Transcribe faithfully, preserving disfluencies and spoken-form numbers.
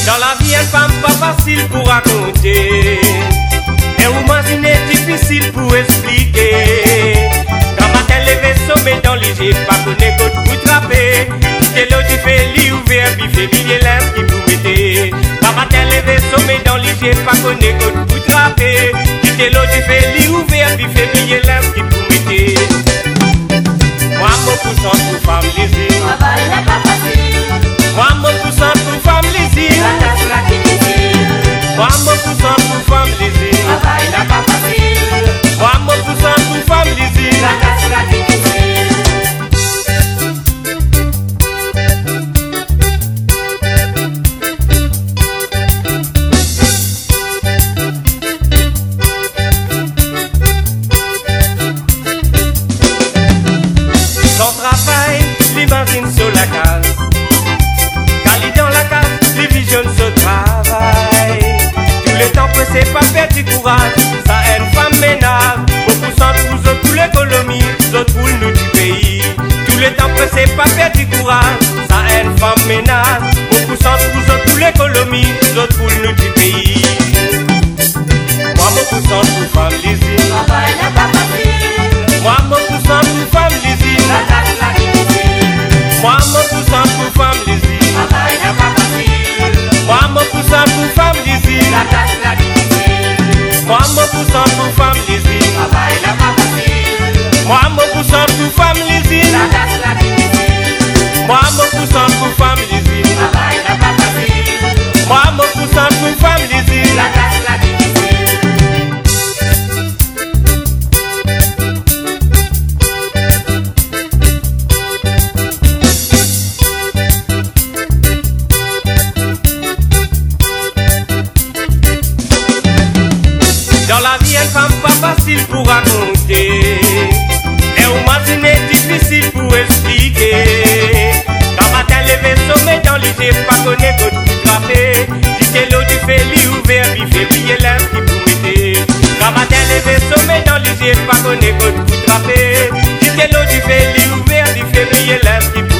Dans la vie, une femme pas facile pour raconter. Et au moins, il est difficile pour expliquer. Quand matin, levé sommet dans les jets, pas connaît côte pour trapper. C'est l'eau du fait, lit ouvert, bifé, billet lèvres qui vous mettez. Quand matin, levé sommet dans les jets, pas connaît côte pour trapper. C'est l'eau du fait, lit ouvert, bifé, billet lèvres qui vous mettez. Moi, mon poussant pour femme lésine. Travail n'est pas facile. Moi, mon poussant pour femme lésine. La tâche là qui difficile. Moi, mon poussant pour femme lésine. Travail n'est pas facile. Moi, mon poussant pour femme lésine. La tâche là qui difficile. Son travail, l'imagine sur la case. Quand il est dans la case, les visionne ce travail. Tout le temps pressé, pas faire du courage. Ça aide une femme ménage. Beaucoup sans pour eux, pour l'économie, autres pour nous du pays. Tout le temps pressé, pas faire du courage. Ça aide une femme ménage. Beaucoup sans pour eux, pour l'économie, autres pour nous du pays. Moi, beaucoup sans pour femme lésine. Travail n'est pas facile. Moi, beaucoup sans pour femme lésine. La tâche là qui difficile. Moi, mon poussant pour femme lésine. Travail n'est pas facile. Moi, mon poussant pour femme lésine. La tâche là qui difficile. Moi, mon poussant pour femme lésine. Travail n'est pas facile. Moi, mon poussant pour femme lésine. La tâche là qui difficile. Moi, mon poussant pour femme lésine. Travail n'est pas facile. Moi, mon poussant pour femme lésine. La tâche là qui difficile. Dans la vie, une femme pas facile pour raconter. Et au matin, est difficile pour expliquer. Quand matin, levé sommet dans les jets, pas connaît côte pour trapper. Si c'est l'eau du fait, lit ouvert, bifé, billet lèvres qui vous mettez. Quand matin, levé sommet dans les jets, pas connaît côte pour trapper. Si c'est l'eau du fait, lit ouvert, bifé, billet lèvres qui vous